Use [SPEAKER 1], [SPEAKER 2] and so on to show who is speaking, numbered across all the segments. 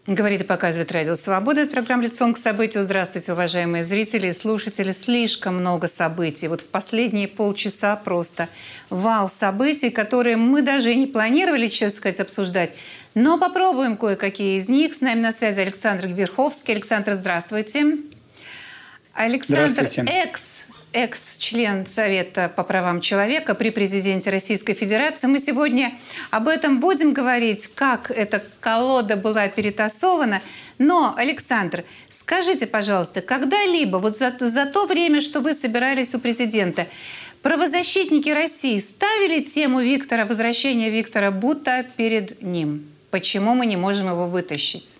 [SPEAKER 1] Говорит и показывает Радио Свобода. Это программа «Лицом к событию». Здравствуйте, уважаемые зрители и слушатели. Слишком много событий. Вот в последние полчаса просто вал событий, которые мы даже и не планировали, честно сказать, обсуждать. Но попробуем кое-какие из них. С нами на связи Александр Верховский. Александр, здравствуйте. Александр, экс-член Совета по правам человека при президенте Российской Федерации. Мы сегодня об этом будем говорить, как эта колода была перетасована. Но, Александр, скажите, пожалуйста, когда-либо, вот за то время, что вы собирались у президента, правозащитники России ставили тему возвращения Виктора Бута перед ним? Почему мы не можем его вытащить?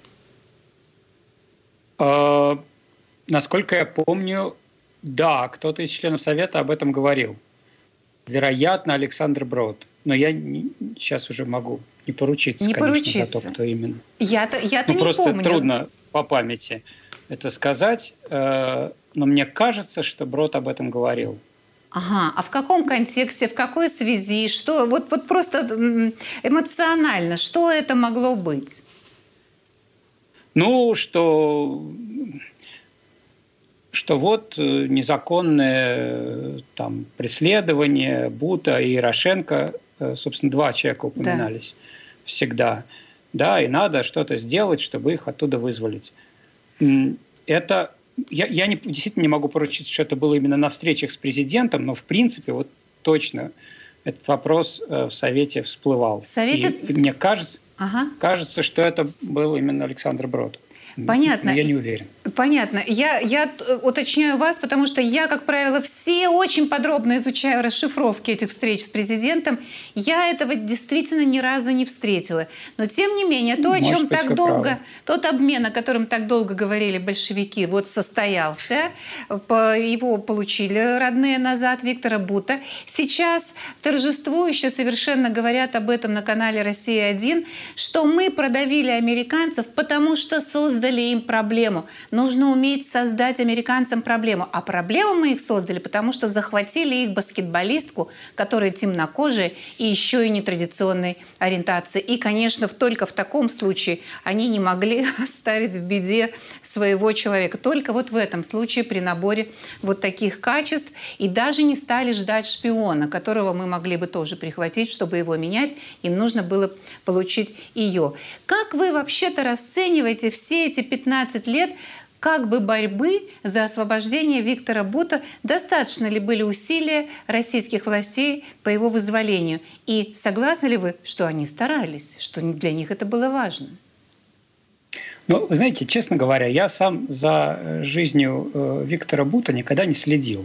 [SPEAKER 2] Насколько я помню, да, кто-то из членов Совета об этом говорил. Вероятно, Александр Брод. Но я сейчас уже могу не поручиться, конечно, за то, кто именно.
[SPEAKER 1] Я-то не
[SPEAKER 2] просто
[SPEAKER 1] помню.
[SPEAKER 2] Трудно по памяти это сказать. Но мне кажется, что Брод об этом говорил.
[SPEAKER 1] Ага, а в каком контексте, в какой связи? Что, вот просто эмоционально, что это могло быть?
[SPEAKER 2] Ну, что вот незаконное там преследование Бута и Ярошенко, собственно, два человека упоминались всегда, да, и надо что-то сделать, чтобы их оттуда вызволить. Это я действительно не могу поручиться, что это было именно на встречах с президентом, но в принципе вот точно этот вопрос в Совете всплывал. И мне кажется, что это был именно Александр Брод.
[SPEAKER 1] Понятно.
[SPEAKER 2] Но я не уверен.
[SPEAKER 1] Понятно. Я уточняю вас, потому что я, как правило, все очень подробно изучаю расшифровки этих встреч с президентом. Я этого действительно ни разу не встретила. Но, тем не менее, то, о чем так долго, тот обмен, о котором так долго говорили большевики, вот состоялся. Его получили родные назад, Виктора Бута. Сейчас торжествующе совершенно говорят об этом на канале «Россия-1», что мы продавили американцев, потому что создали им проблему. Нужно уметь создать американцам проблему. А проблему мы их создали, потому что захватили их баскетболистку, которая темнокожая и еще и нетрадиционной ориентации. И, конечно, только в таком случае они не могли оставить в беде своего человека. Только вот в этом случае при наборе вот таких качеств. И даже не стали ждать шпиона, которого мы могли бы тоже прихватить, чтобы его менять. Им нужно было получить ее. Как вы вообще-то расцениваете все эти 15 лет как бы борьбы за освобождение Виктора Бута? Достаточно ли были усилия российских властей по его вызволению? И согласны ли вы, что они старались, что для них это было важно?
[SPEAKER 2] Ну, вы знаете, честно говоря, я сам за жизнью Виктора Бута никогда не следил.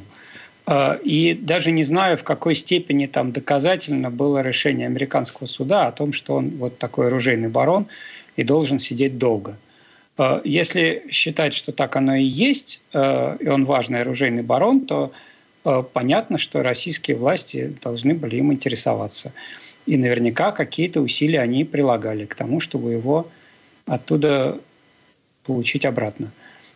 [SPEAKER 2] И даже не знаю, в какой степени там доказательно было решение американского суда о том, что он вот такой оружейный барон и должен сидеть долго. Если считать, что так оно и есть, и он важный оружейный барон, то понятно, что российские власти должны были им интересоваться. И наверняка какие-то усилия они прилагали к тому, чтобы его оттуда получить обратно.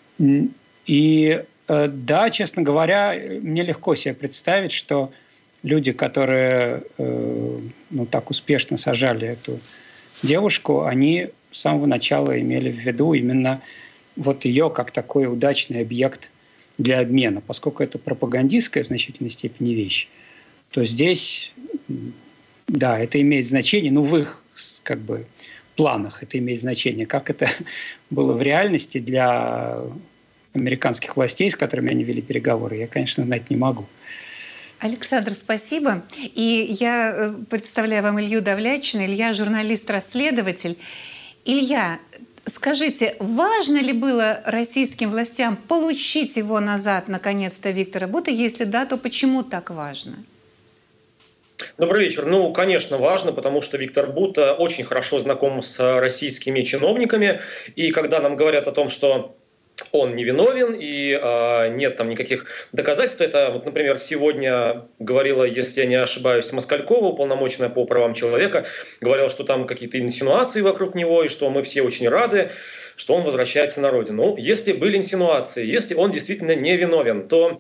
[SPEAKER 2] И да, честно говоря, мне легко себе представить, что люди, которые так успешно сажали эту девушку, они с самого начала имели в виду именно вот ее как такой удачный объект для обмена. Поскольку это пропагандистская в значительной степени вещь, то здесь, да, это имеет значение, в их как бы планах это имеет значение. Как это было в реальности для американских властей, с которыми они вели переговоры, я, конечно, знать не могу.
[SPEAKER 1] Александр, спасибо. И я представляю вам Илью Давлячина. Илья – журналист-расследователь. Илья, скажите, важно ли было российским властям получить его назад, наконец-то, Виктора Бута? Если да, то почему так важно?
[SPEAKER 3] Добрый вечер. Конечно, важно, потому что Виктор Бута очень хорошо знаком с российскими чиновниками. И когда нам говорят о том, что он невиновен и нет там никаких доказательств. Это, вот, например, сегодня говорила, если я не ошибаюсь, Москалькова, уполномоченная по правам человека, говорила, что там какие-то инсинуации вокруг него, и что мы все очень рады, что он возвращается на родину. Если были инсинуации, если он действительно невиновен, то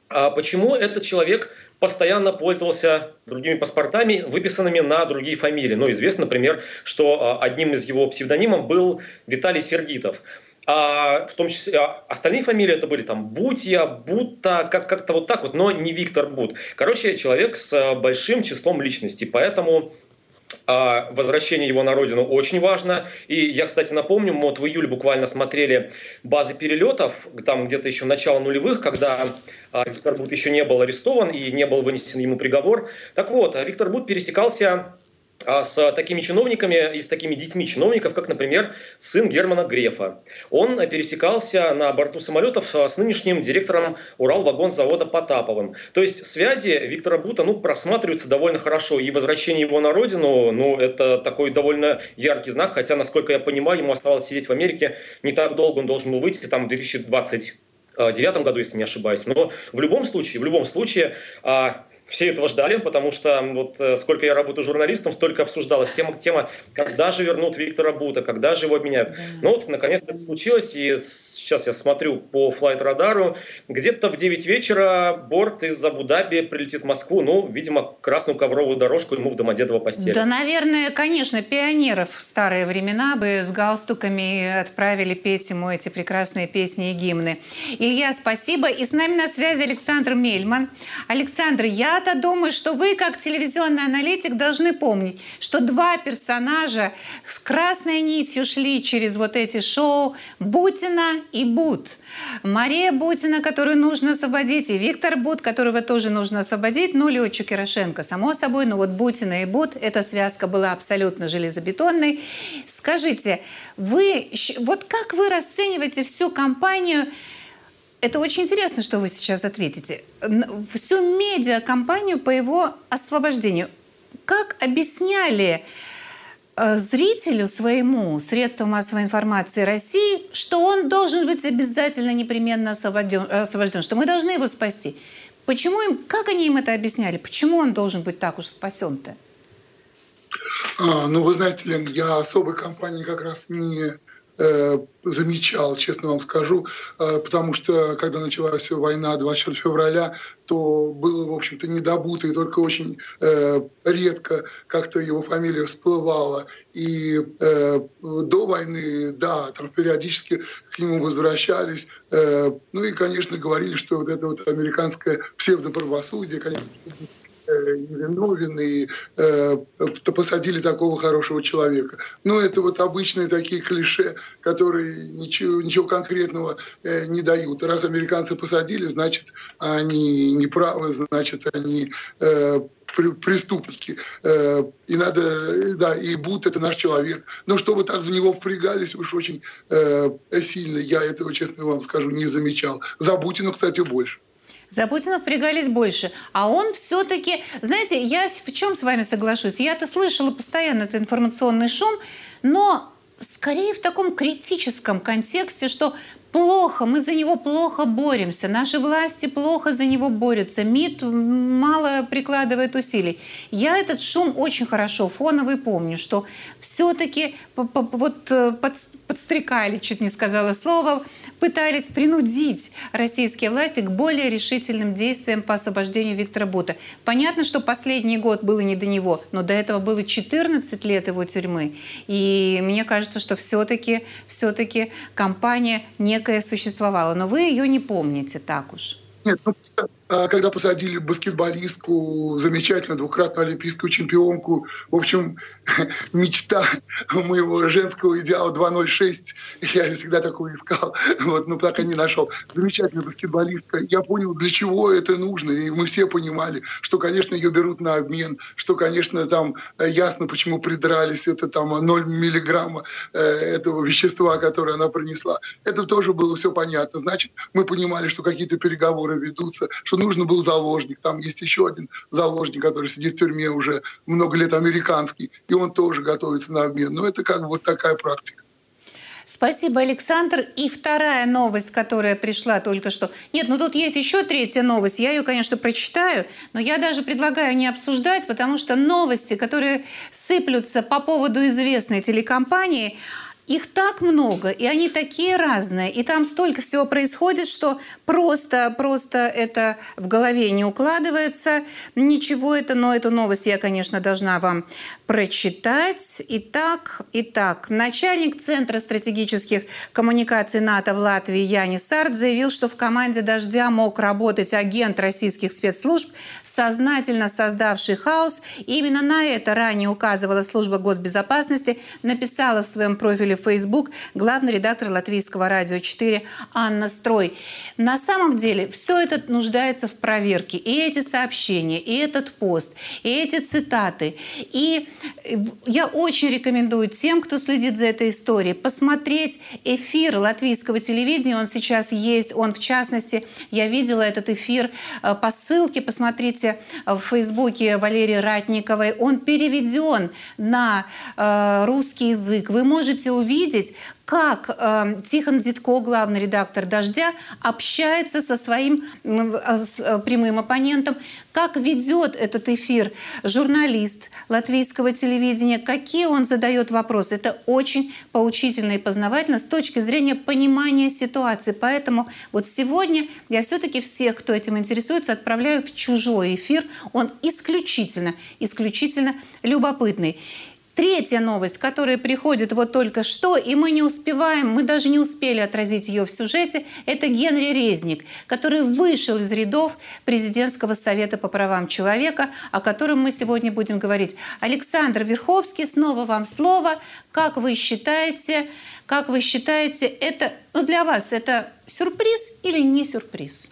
[SPEAKER 3] почему этот человек постоянно пользовался другими паспортами, выписанными на другие фамилии. Ну, известно, например, что одним из его псевдонимов был Виталий Сергитов. В том числе остальные фамилии это были там Бутья, Бутта, как-то вот так вот, но не Виктор Бут. Короче, человек с большим числом личностей, поэтому возвращение его на родину очень важно. И я, кстати, напомню, мы вот в июле буквально смотрели базы перелетов, там где-то еще начало нулевых, когда Виктор Бут еще не был арестован и не был вынесен ему приговор. Так вот, Виктор Бут пересекался с такими чиновниками и с такими детьми чиновников, как, например, сын Германа Грефа. Он пересекался на борту самолетов с нынешним директором Уралвагонзавода Потаповым. То есть связи Виктора Бута просматриваются довольно хорошо. И возвращение его на родину, это такой довольно яркий знак. Хотя, насколько я понимаю, ему оставалось сидеть в Америке не так долго. Он должен был выйти там в 2029 году, если не ошибаюсь. Но в любом случае, все этого ждали, потому что вот сколько я работаю журналистом, столько обсуждалась тема, когда же вернут Виктора Бута, когда же его обменяют. Ну вот, наконец-то это случилось, и сейчас я смотрю по флайт-радару, где-то в 9 вечера борт из Абу-Даби прилетит в Москву, видимо, красную ковровую дорожку ему в Домодедово постелят.
[SPEAKER 1] Да, наверное, конечно, пионеров в старые времена бы с галстуками отправили петь ему эти прекрасные песни и гимны. Илья, спасибо. И с нами на связи Александр Мельман. Александр, я-то думаю, что вы, как телевизионный аналитик, должны помнить, что два персонажа с красной нитью шли через вот эти шоу: Бутина и Бут. Мария Бутина, которую нужно освободить, и Виктор Бут, которого тоже нужно освободить, летчик Ярошенко, само собой, но вот Бутина и Бут, эта связка была абсолютно железобетонной. Скажите, вот как вы расцениваете всю кампанию? Это очень интересно, что вы сейчас ответите. Всю медиакампанию по его освобождению. Как объясняли зрителю своему средствам массовой информации России, что он должен быть обязательно непременно освобожден, что мы должны его спасти? Как они им это объясняли? Почему он должен быть так уж спасен-то?
[SPEAKER 4] Вы знаете, Лен, я особой кампании как раз не замечал, честно вам скажу, потому что, когда началась война 24 февраля, то было, в общем-то, не до Бута, и только очень редко как-то его фамилия всплывала. И до войны, да, там периодически к нему возвращались. И, конечно, говорили, что вот это вот американское псевдоправосудие, конечно, невиновен, и посадили такого хорошего человека. Это вот обычные такие клише, которые ничего конкретного не дают. Раз американцы посадили, значит, они неправы, значит, они преступники. И надо, да, и Бут — это наш человек. Но чтобы так за него впрягались уж очень сильно, я этого, честно вам скажу, не замечал. За Бутина, кстати, больше.
[SPEAKER 1] За Путина впрягались больше. А он все-таки... Знаете, я в чем с вами соглашусь? Я-то слышала постоянно этот информационный шум, но скорее в таком критическом контексте, что плохо, мы за него плохо боремся, наши власти плохо за него борются, МИД мало прикладывает усилий. Я этот шум очень хорошо фоновый помню, что все-таки подстрекали, чуть не сказала слово, пытались принудить российские власти к более решительным действиям по освобождению Виктора Бута. Понятно, что последний год было не до него, но до этого было 14 лет его тюрьмы. И мне кажется, что все-таки кампания некая существовала. Но вы ее не помните так уж.
[SPEAKER 4] Нет, когда посадили баскетболистку, замечательную двукратную олимпийскую чемпионку, в общем, мечта моего женского идеала 2.06, я всегда такую искал, но так и не нашел. Замечательная баскетболистка. Я понял, для чего это нужно, и мы все понимали, что, конечно, ее берут на обмен, что, конечно, там ясно, почему придрались, это там 0 миллиграмма этого вещества, которое она принесла. Это тоже было все понятно. Значит, мы понимали, что какие-то переговоры ведутся, что нужен был заложник. Там есть еще один заложник, который сидит в тюрьме уже много лет, американский, и он тоже готовится на обмен. Но это как бы вот такая практика.
[SPEAKER 1] Спасибо, Александр. И вторая новость, которая пришла только что. Нет, тут есть еще третья новость. Я ее, конечно, прочитаю, но я даже предлагаю не обсуждать, потому что новости, которые сыплются по поводу известной телекомпании, Их так много, и они такие разные, и там столько всего происходит, что просто это в голове не укладывается. Ничего это, но эту новость я, конечно, должна вам прочитать. Итак, начальник Центра стратегических коммуникаций НАТО в Латвии Янис Арт заявил, что в команде «Дождя» мог работать агент российских спецслужб, сознательно создавший хаос. И именно на это ранее указывала служба госбезопасности, написала в своем профиле в Facebook главный редактор Латвийского радио 4 Анна Строй. На самом деле все это нуждается в проверке. И эти сообщения, и этот пост, и эти цитаты. И я очень рекомендую тем, кто следит за этой историей, посмотреть эфир латвийского телевидения. Он сейчас есть. Он, в частности, я видела этот эфир по ссылке. Посмотрите в Фейсбуке Валерии Ратниковой. Он переведен на русский язык. Вы можете увидеть, как Тихон Дзитко, главный редактор «Дождя», общается со своим прямым оппонентом, как ведет этот эфир журналист латвийского телевидения, какие он задает вопросы. Это очень поучительно и познавательно с точки зрения понимания ситуации. Поэтому вот сегодня я все-таки всех, кто этим интересуется, отправляю в чужой эфир. Он исключительно любопытный. Третья новость, которая приходит вот только что, и мы не успеваем, мы даже не успели отразить ее в сюжете, это Генри Резник, который вышел из рядов Президентского совета по правам человека, о котором мы сегодня будем говорить. Александр Верховский, снова вам слово. Как вы считаете, это, для вас это сюрприз или не сюрприз?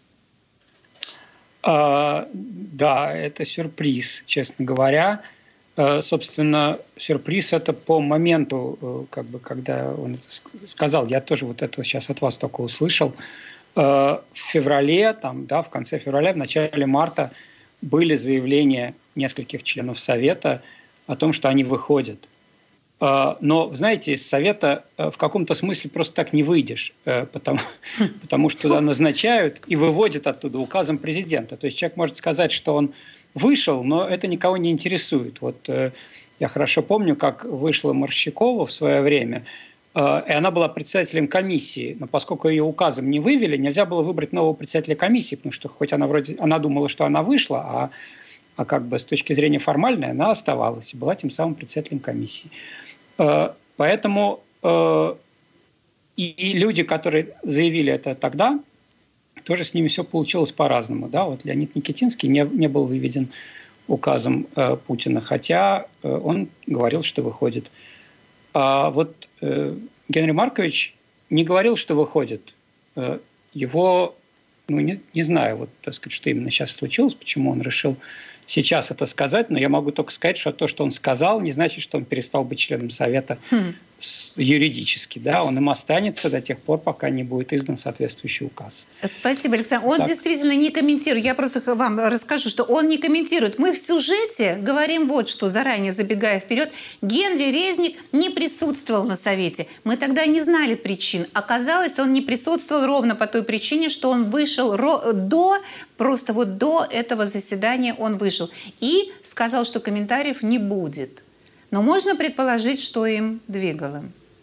[SPEAKER 2] Да, это сюрприз, честно говоря. Собственно, сюрприз это по моменту, когда он это сказал. Я тоже вот это сейчас от вас только услышал. В феврале, в конце февраля, в начале марта были заявления нескольких членов Совета о том, что они выходят. Но, знаете, из Совета в каком-то смысле просто так не выйдешь, потому что туда назначают и выводят оттуда указом президента. То есть человек может сказать, что он вышел, но это никого не интересует. Вот я хорошо помню, как вышла Морщакова в свое время, и она была председателем комиссии, но поскольку ее указом не вывели, нельзя было выбрать нового председателя комиссии, потому что хоть она думала, что она вышла, а как бы с точки зрения формальной она оставалась и была тем самым председателем комиссии. Поэтому и люди, которые заявили это тогда, тоже с ними все получилось по-разному. Да? Вот Леонид Никитинский не был выведен указом Путина, хотя он говорил, что выходит. А вот Генри Маркович не говорил, что выходит. Его, не знаю, вот, так сказать, что именно сейчас случилось, почему он решил сейчас это сказать, но я могу только сказать, что то, что он сказал, не значит, что он перестал быть членом Совета юридически. Да? Он им останется до тех пор, пока не будет издан соответствующий указ.
[SPEAKER 1] Спасибо, Александр. Он действительно не комментирует. Я просто вам расскажу, что он не комментирует. Мы в сюжете говорим вот что, заранее забегая вперед. Генри Резник не присутствовал на Совете. Мы тогда не знали причин. Оказалось, он не присутствовал ровно по той причине, что он вышел до этого заседания он вышел. И сказал, что комментариев не будет. Но можно предположить, что им двигало?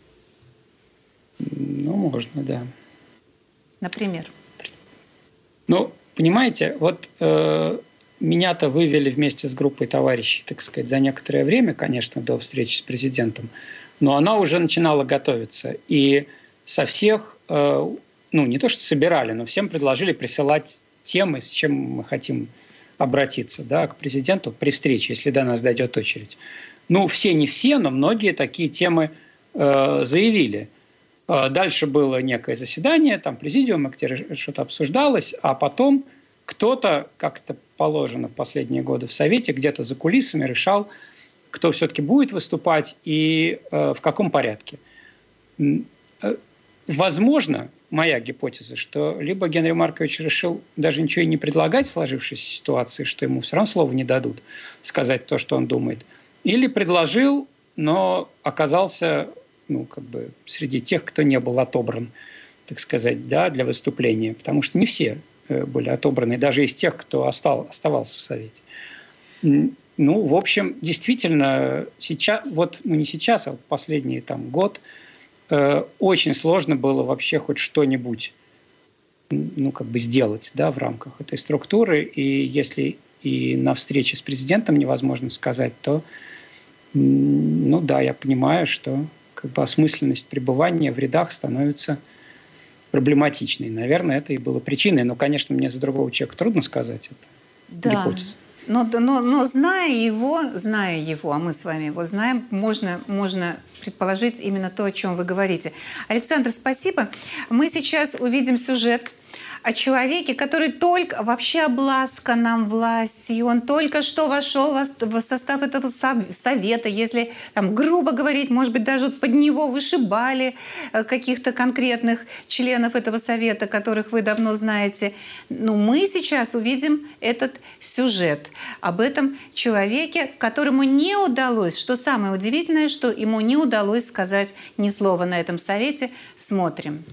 [SPEAKER 2] Можно, да.
[SPEAKER 1] Например?
[SPEAKER 2] Понимаете, вот меня-то вывели вместе с группой товарищей, так сказать, за некоторое время, конечно, до встречи с президентом, но она уже начинала готовиться. И со всех, не то что собирали, но всем предложили присылать темы, с чем мы хотим обратиться, к президенту при встрече, если до нас дойдет очередь. Все не все, но многие такие темы заявили. Дальше было некое заседание, президиума, где что-то обсуждалось, а потом кто-то, как это положено в последние годы в Совете, где-то за кулисами решал, кто все-таки будет выступать и в каком порядке. Возможно, моя гипотеза, что либо Генри Маркович решил даже ничего и не предлагать в сложившейся ситуации, что ему все равно слова не дадут сказать то, что он думает, или предложил, но оказался среди тех, кто не был отобран, так сказать, для выступления, потому что не все были отобраны, даже из тех, кто оставался в Совете. В общем, действительно, сейчас, не сейчас, а последний год очень сложно было вообще хоть что-нибудь сделать, да, в рамках этой структуры. И если и на встрече с президентом невозможно сказать, то, я понимаю, что осмысленность пребывания в рядах становится проблематичной. Наверное, это и было причиной. Но, конечно, мне за другого человека трудно сказать это. Гипотеза.
[SPEAKER 1] Но зная его, а мы с вами его знаем, можно предположить именно то, о чем вы говорите. Александр, спасибо. Мы сейчас увидим сюжет о человеке, который только вообще обласкан властью, он только что вошел в состав этого совета, если грубо говорить, может быть, даже под него вышибали каких-то конкретных членов этого совета, которых вы давно знаете. Но мы сейчас увидим этот сюжет об этом человеке, которому не удалось, что самое удивительное, что ему не удалось сказать ни слова на этом совете. Смотрим.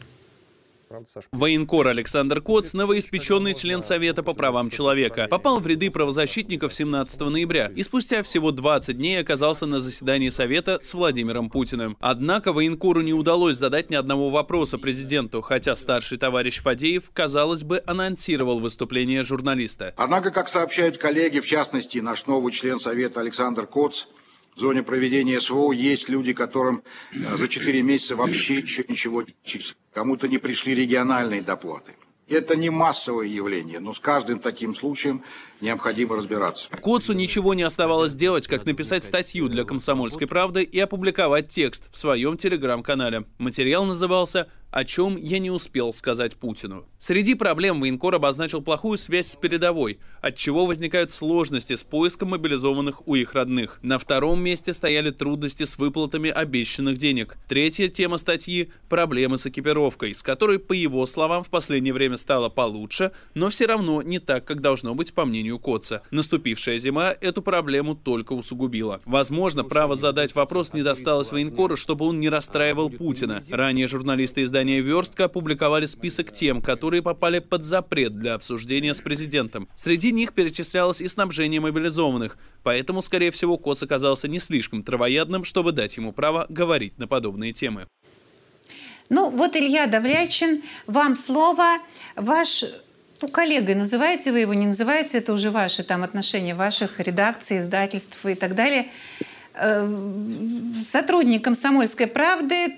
[SPEAKER 5] Военкор Александр Коц, новоиспеченный член Совета по правам человека, попал в ряды правозащитников 17 ноября и спустя всего 20 дней оказался на заседании Совета с Владимиром Путиным. Однако военкору не удалось задать ни одного вопроса президенту, хотя старший товарищ Фадеев, казалось бы, анонсировал выступление журналиста.
[SPEAKER 6] Однако, как сообщают коллеги, в частности, наш новый член Совета Александр Коц, в зоне проведения СВО есть люди, которым за 4 месяца вообще еще ничего не числится. Кому-то не пришли региональные доплаты. Это не массовое явление, но с каждым таким случаем необходимо разбираться.
[SPEAKER 5] Коцу ничего не оставалось делать, как написать статью для «Комсомольской правды» и опубликовать текст в своем телеграм-канале. Материал назывался «О чем я не успел сказать Путину». Среди проблем военкор обозначил плохую связь с передовой, отчего возникают сложности с поиском мобилизованных у их родных. На втором месте стояли трудности с выплатами обещанных денег. Третья тема статьи – проблемы с экипировкой, с которой, по его словам, в последнее время стало получше, но все равно не так, как должно быть, по мнению Коца. Наступившая зима эту проблему только усугубила. Возможно, право задать вопрос не досталось военкору, чтобы он не расстраивал Путина. Ранее журналисты издания «Верстка» опубликовали список тем, которые попали под запрет для обсуждения с президентом. Среди них перечислялось и снабжение мобилизованных, поэтому, скорее всего, Коц оказался не слишком травоядным, чтобы дать ему право говорить на подобные темы.
[SPEAKER 1] Илья Давлячин, вам слово. Ваш коллегой называете вы его, не называете, это уже ваши отношения ваших редакций, издательств и так далее. Сотрудник «Комсомольской правды»,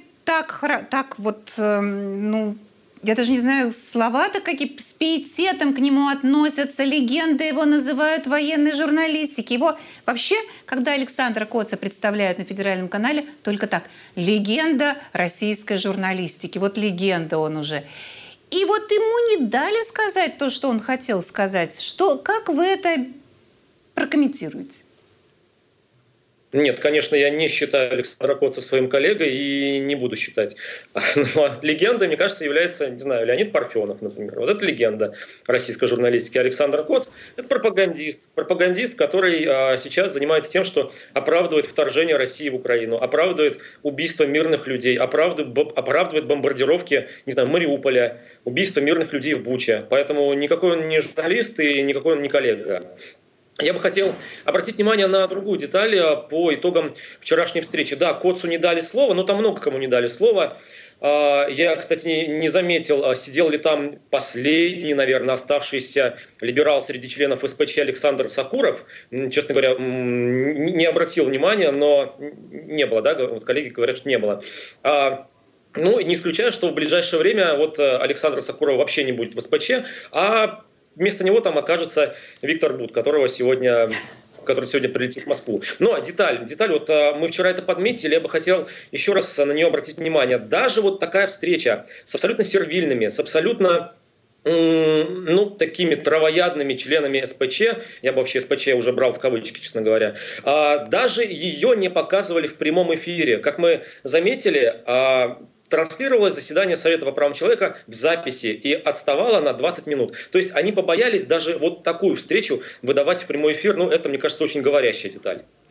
[SPEAKER 1] я даже не знаю, слова-то какие, с пиететом к нему относятся, легенды его называют военной журналистики. Его вообще, когда Александра Коца представляют на федеральном канале, только так. Легенда российской журналистики. Легенда он уже. И ему не дали сказать то, что он хотел сказать. Как вы это прокомментируете?
[SPEAKER 3] Нет, конечно, я не считаю Александра Коца своим коллегой и не буду считать. Но легендой, мне кажется, является, не знаю, Леонид Парфенов, например. Вот это легенда российской журналистики. Александр Коц – это пропагандист. Пропагандист, который сейчас занимается тем, что оправдывает вторжение России в Украину, оправдывает убийство мирных людей, оправдывает бомбардировки, не знаю, Мариуполя, убийство мирных людей в Буче. Поэтому никакой он не журналист и никакой он не коллега. Я бы хотел обратить внимание на другую деталь по итогам вчерашней встречи. Да, Коцу не дали слова, но там много кому не дали слова. Я, кстати, не заметил, сидел ли там последний, наверное, оставшийся либерал среди членов СПЧ Александр Сакуров. Честно говоря, не обратил внимания, но не было, да, коллеги говорят, что не было. Не исключаю, что в ближайшее время Александра Сакурова вообще не будет в СПЧ, а вместо него там окажется Виктор Бут, который сегодня прилетит в Москву. Но деталь, мы вчера это подметили, я бы хотел еще раз на нее обратить внимание. Даже такая встреча с абсолютно сервильными, с абсолютно такими травоядными членами СПЧ, я бы вообще СПЧ уже брал в кавычки, честно говоря, даже ее не показывали в прямом эфире. Как мы заметили, транслировалось заседание Совета по правам человека в записи и отставало на 20 минут. То есть они побоялись даже такую встречу выдавать в прямой эфир. Это, мне кажется, очень говорящая деталь.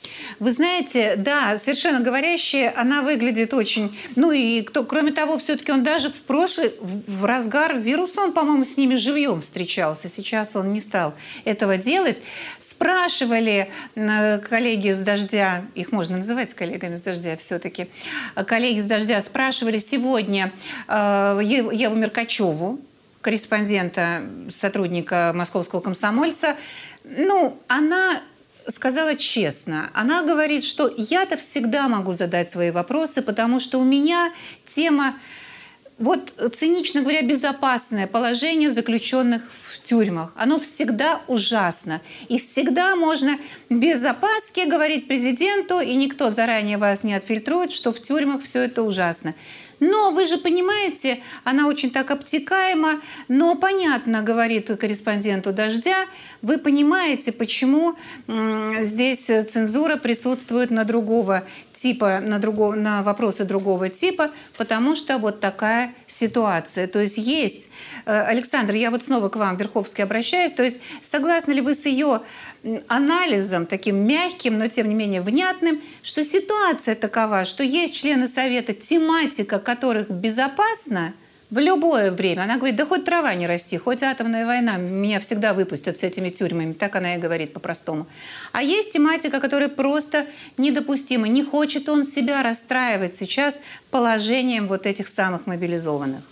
[SPEAKER 1] Вы знаете, да, совершенно говорящая, она выглядит очень... Ну и кроме того, все-таки он даже в разгар вируса, он, по-моему, с ними живьем встречался. Сейчас он не стал этого делать. Спрашивали коллеги с «Дождя», их можно называть коллегами с «Дождя» все-таки, коллеги с «Дождя» спрашивали сегодня Еву Меркачеву, корреспондента, сотрудника «Московского комсомольца». Ну, она сказала честно. Она говорит, что я-то всегда могу задать свои вопросы, потому что у меня тема, вот цинично говоря, безопасное положение заключенных в тюрьмах. Оно всегда ужасно. И всегда можно без опаски говорить президенту, и никто заранее вас не отфильтрует, что в тюрьмах все это ужасно. Но вы же понимаете, она очень так обтекаема, но понятно, говорит корреспонденту «Дождя», вы понимаете, почему здесь цензура присутствует на другого типа, на вопросы другого типа, потому что вот такая ситуация. То есть есть, Александр, я вот снова к вам, Верховский, обращаюсь, то есть согласны ли вы с ее анализом, таким мягким, но тем не менее внятным, что ситуация такова, что есть члены Совета, тематика которых безопасна в любое время. Она говорит, да хоть трава не расти, хоть атомная война, меня всегда выпустят с этими тюрьмами. Так она и говорит по-простому. А есть тематика, которая просто недопустима. Не хочет он себя расстраивать сейчас положением вот этих самых мобилизованных.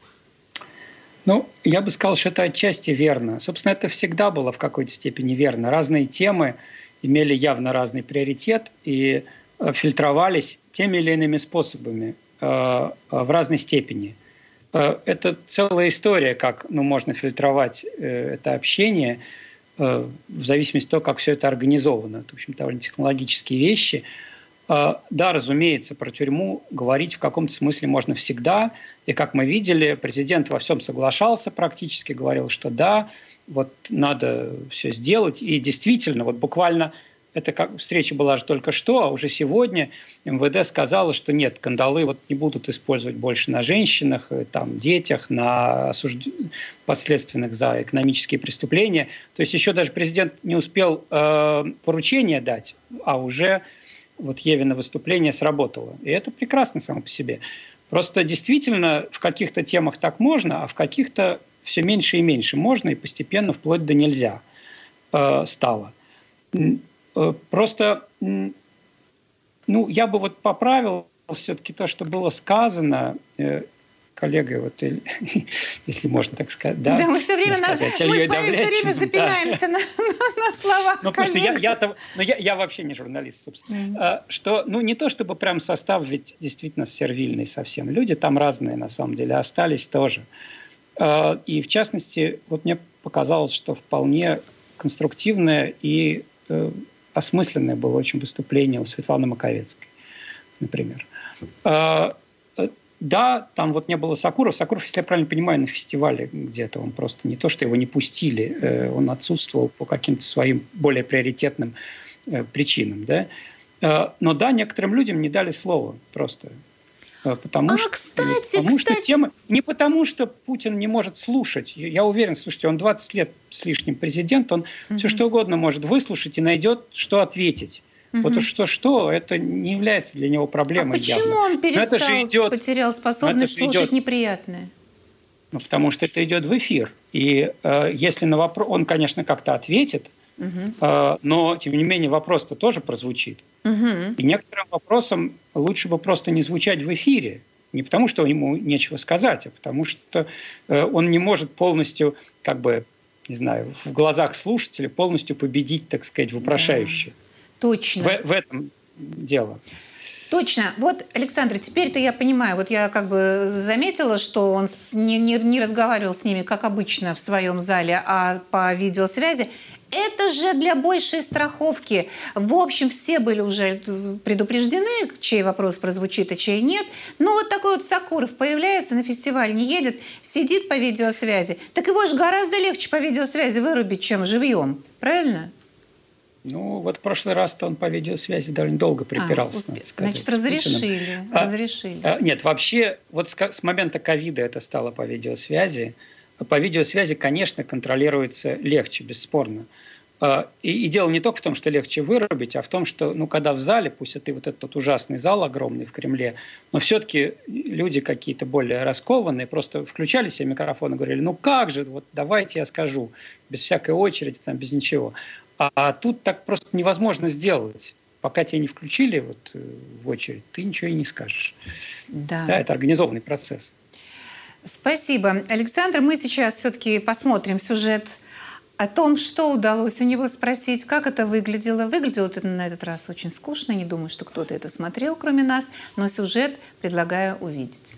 [SPEAKER 2] Ну, я бы сказал, что это отчасти верно. Собственно, это всегда было в какой-то степени верно. Разные темы имели явно разный приоритет и фильтровались теми или иными способами в разной степени. Это целая история, как можно фильтровать это общение в зависимости от того, как все это организовано. Это, в общем, довольно технологические вещи. Да, разумеется, про тюрьму говорить в каком-то смысле можно всегда. И, как мы видели, президент во всем соглашался практически, говорил, что да, вот надо все сделать. И действительно, вот буквально, это как встреча была же только что, а уже сегодня МВД сказало, что нет, кандалы вот не будут использовать больше на женщинах, там, детях, на подследственных за экономические преступления. То есть еще даже президент не успел поручение дать, а уже вот Евино выступление сработало. И это прекрасно само по себе. Просто действительно в каких-то темах так можно, а в каких-то все меньше и меньше можно, и постепенно вплоть до нельзя стало. Просто, я бы вот поправил все-таки то, что было сказано коллегой, вот, если можно так сказать. Да,
[SPEAKER 1] мы все время, мы с вами все время запинаемся на слова коллег.
[SPEAKER 2] Я вообще не журналист, собственно. Что, не то чтобы прям состав ведь действительно сервильный совсем. Люди там разные на самом деле остались тоже. И в частности, вот мне показалось, что вполне конструктивное и осмысленное было очень выступление у Светланы Маковецкой, например. Да, там вот не было Сакуров. Сакуров, если я правильно понимаю, на фестивале где-то. Он просто не то, что его не пустили, он отсутствовал по каким-то своим более приоритетным причинам. Да? Но да, некоторым людям не дали слова просто. Потому что тема... Не потому, что Путин не может слушать. Я уверен, слушайте, он 20 лет с лишним президент, он все что угодно может выслушать и найдет, что ответить. Вот что, это не является для него проблемой.
[SPEAKER 1] А почему он потерял способность слушать неприятное?
[SPEAKER 2] Потому что это идет в эфир. И если на вопрос... Он, конечно, как-то ответит, но, тем не менее, вопрос-то тоже прозвучит. И некоторым вопросам лучше бы просто не звучать в эфире. Не потому, что ему нечего сказать, а потому что он не может полностью, в глазах слушателя полностью победить, так сказать, вопрошающего.
[SPEAKER 1] Точно.
[SPEAKER 2] В этом дело.
[SPEAKER 1] Точно. Вот, Александр, теперь-то я понимаю, вот я заметила, что он не разговаривал с ними, как обычно, в своем зале, а по видеосвязи. Это же для большей страховки. В общем, все были уже предупреждены, чей вопрос прозвучит, а чей нет. Но вот такой вот Сакуров появляется на фестиваль, не едет, сидит по видеосвязи. Так его же гораздо легче по видеосвязи вырубить, чем живьем. Правильно?
[SPEAKER 2] Вот в прошлый раз-то он по видеосвязи довольно долго припирался, надо сказать.
[SPEAKER 1] Значит, разрешили.
[SPEAKER 2] Нет, вообще, вот с момента ковида это стало по видеосвязи. По видеосвязи, конечно, контролируется легче, бесспорно. И дело не только в том, что легче вырубить, а в том, что, когда в зале, пусть это и вот этот ужасный зал огромный в Кремле, но все-таки люди какие-то более раскованные просто включали себе микрофон и говорили, как же, вот давайте я скажу, без всякой очереди, там, без ничего. А тут так просто невозможно сделать. Пока тебя не включили в очередь, ты ничего и не скажешь. Да, это организованный процесс.
[SPEAKER 1] Спасибо. Александр, мы сейчас все-таки посмотрим сюжет о том, что удалось у него спросить, как это выглядело. Выглядело это на этот раз очень скучно, не думаю, что кто-то это смотрел, кроме нас, но сюжет предлагаю увидеть.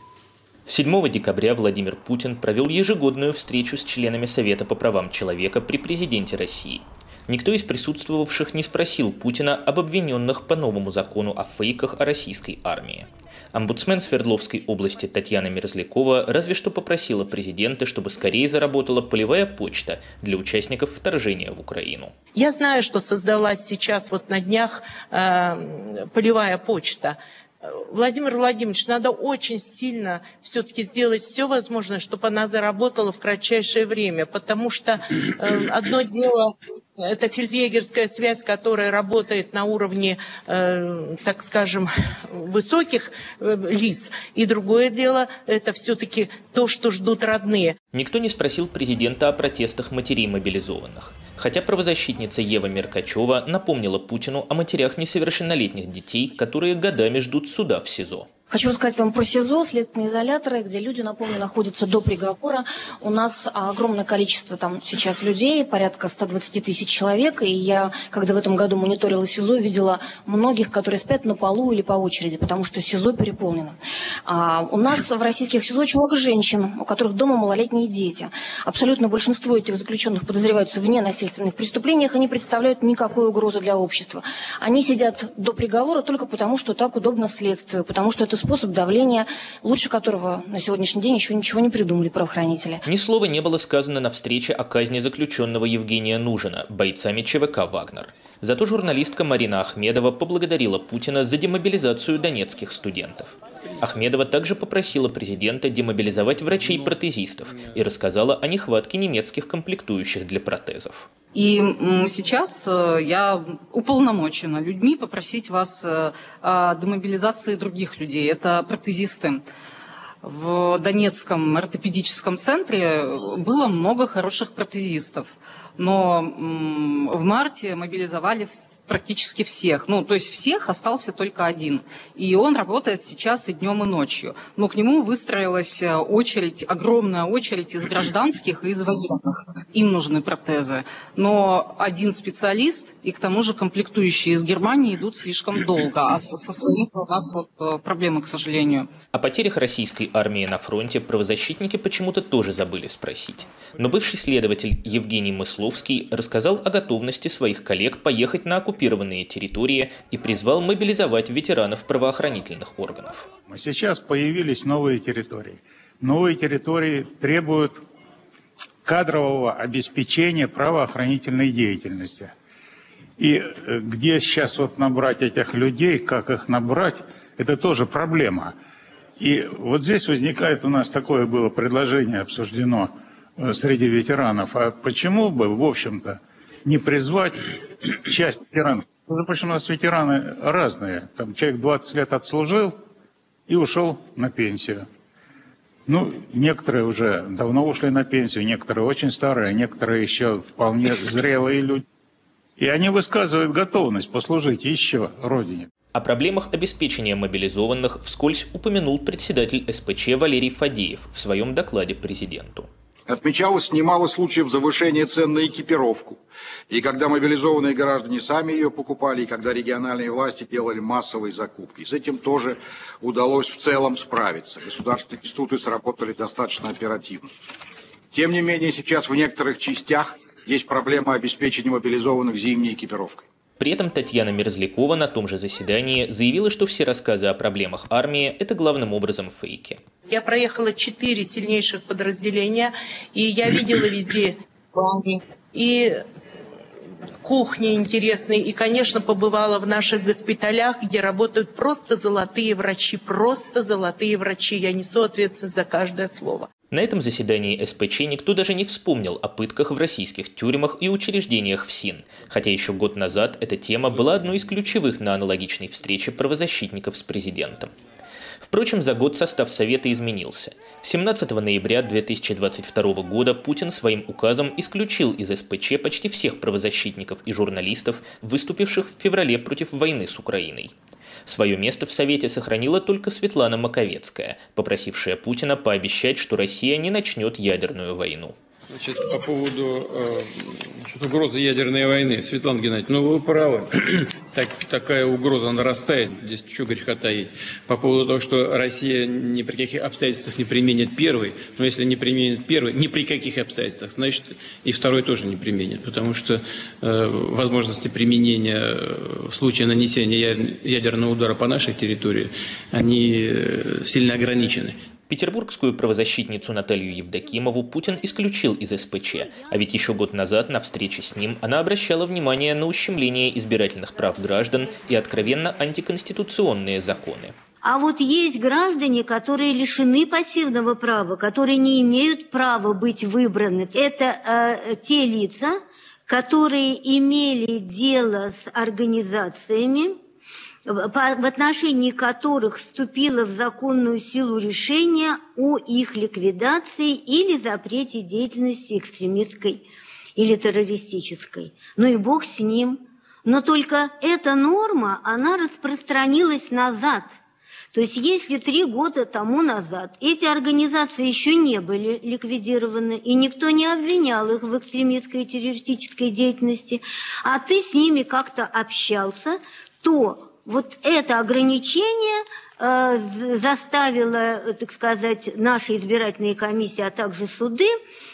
[SPEAKER 7] 7 декабря Владимир Путин провел ежегодную встречу с членами Совета по правам человека при президенте России. Никто из присутствовавших не спросил Путина об обвиненных по новому закону о фейках о российской армии. Омбудсмен Свердловской области Татьяна Мерзлякова разве что попросила президента, чтобы скорее заработала полевая почта для участников вторжения в Украину.
[SPEAKER 8] Я знаю, что создалась сейчас на днях полевая почта. Владимир Владимирович, надо очень сильно все-таки сделать все возможное, чтобы она заработала в кратчайшее время, потому что одно дело – это фельдъегерская связь, которая работает на уровне, так скажем, высоких лиц. И другое дело – это все-таки то, что ждут родные.
[SPEAKER 7] Никто не спросил президента о протестах матерей мобилизованных. Хотя правозащитница Ева Меркачева напомнила Путину о матерях несовершеннолетних детей, которые годами ждут суда в СИЗО.
[SPEAKER 9] Хочу рассказать вам про СИЗО, следственные изоляторы, где люди, напомню, находятся до приговора. У нас огромное количество там сейчас людей, порядка 120 тысяч человек. И я, когда в этом году мониторила СИЗО, видела многих, которые спят на полу или по очереди, потому что СИЗО переполнено. У нас в российских СИЗО очень много женщин, у которых дома малолетние дети. Абсолютно большинство этих заключенных подозреваются в ненасильственных преступлениях, они представляют никакой угрозы для общества. Они сидят до приговора только потому, что так удобно следствию, потому что это способ давления, лучше которого на сегодняшний день еще ничего не придумали правоохранители.
[SPEAKER 7] Ни слова не было сказано на встрече о казни заключенного Евгения Нужина бойцами ЧВК «Вагнер». Зато журналистка Марина Ахмедова поблагодарила Путина за демобилизацию донецких студентов. Ахмедова также попросила президента демобилизовать врачей-протезистов и рассказала о нехватке немецких комплектующих для протезов.
[SPEAKER 10] И сейчас я уполномочена людьми попросить вас о демобилизации других людей. Это протезисты. В Донецком ортопедическом центре было много хороших протезистов. Но в марте мобилизовали практически всех. То есть всех, остался только один. И он работает сейчас и днем, и ночью. Но к нему выстроилась очередь, огромная очередь из гражданских и из военных. Им нужны протезы. Но один специалист и к тому же комплектующие из Германии идут слишком долго. А со своим у нас проблемы, к сожалению.
[SPEAKER 7] О потерях российской армии на фронте правозащитники почему-то тоже забыли спросить. Но бывший следователь Евгений Мысловский рассказал о готовности своих коллег поехать на оккупированные территории и призвал мобилизовать ветеранов правоохранительных органов.
[SPEAKER 11] Сейчас появились новые территории. Новые территории требуют кадрового обеспечения правоохранительной деятельности. И где сейчас набрать этих людей, как их набрать, это тоже проблема. И здесь возникает у нас такое было предложение, обсуждено среди ветеранов. А почему бы, в общем-то, не призвать часть ветеранов? Потому что у нас ветераны разные. Там человек 20 лет отслужил и ушел на пенсию. Некоторые уже давно ушли на пенсию, некоторые очень старые, некоторые еще вполне зрелые люди. И они высказывают готовность послужить еще Родине.
[SPEAKER 7] О проблемах обеспечения мобилизованных вскользь упомянул председатель СПЧ Валерий Фадеев в своем докладе президенту.
[SPEAKER 6] Отмечалось немало случаев завышения цен на экипировку. И когда мобилизованные граждане сами ее покупали, и когда региональные власти делали массовые закупки. С этим тоже удалось в целом справиться. Государственные институты сработали достаточно оперативно. Тем не менее, сейчас в некоторых частях есть проблема обеспечения мобилизованных зимней экипировкой.
[SPEAKER 7] При этом Татьяна Мерзлякова на том же заседании заявила, что все рассказы о проблемах армии – это главным образом фейки.
[SPEAKER 8] Я проехала 4 сильнейших подразделения, и я видела везде планы. И кухни интересные. И, конечно, побывала в наших госпиталях, где работают просто золотые врачи. Просто золотые врачи. Я несу ответственность за каждое слово.
[SPEAKER 7] На этом заседании СПЧ никто даже не вспомнил о пытках в российских тюрьмах и учреждениях ФСИН, хотя еще год назад эта тема была одной из ключевых на аналогичной встрече правозащитников с президентом. Впрочем, за год состав Совета изменился. 17 ноября 2022 года Путин своим указом исключил из СПЧ почти всех правозащитников и журналистов, выступивших в феврале против войны с Украиной. Свое место в Совете сохранила только Светлана Маковецкая, попросившая Путина пообещать, что Россия не начнет ядерную войну.
[SPEAKER 12] Значит, по поводу угрозы ядерной войны. Светлана Геннадьевна, вы правы. Такая угроза нарастает. Здесь что греха таить. По поводу того, что Россия ни при каких обстоятельствах не применит первый, но если не применит первый, ни при каких обстоятельствах, значит и второй тоже не применит. Потому что возможности применения в случае нанесения ядерного удара по нашей территории, они сильно ограничены.
[SPEAKER 7] Петербургскую правозащитницу Наталью Евдокимову Путин исключил из СПЧ, а ведь еще год назад на встрече с ним она обращала внимание на ущемление избирательных прав граждан и откровенно антиконституционные законы.
[SPEAKER 13] А вот есть граждане, которые лишены пассивного права, которые не имеют права быть выбраны. Это те лица, которые имели дело с организациями, в отношении которых вступило в законную силу решение о их ликвидации или запрете деятельности экстремистской или террористической. Ну и бог с ним. Но только эта норма, она распространилась назад. То есть если 3 года тому назад эти организации еще не были ликвидированы, и никто не обвинял их в экстремистской и террористической деятельности, а ты с ними как-то общался, то вот это ограничение заставило, так сказать, наши избирательные комиссии, а также суды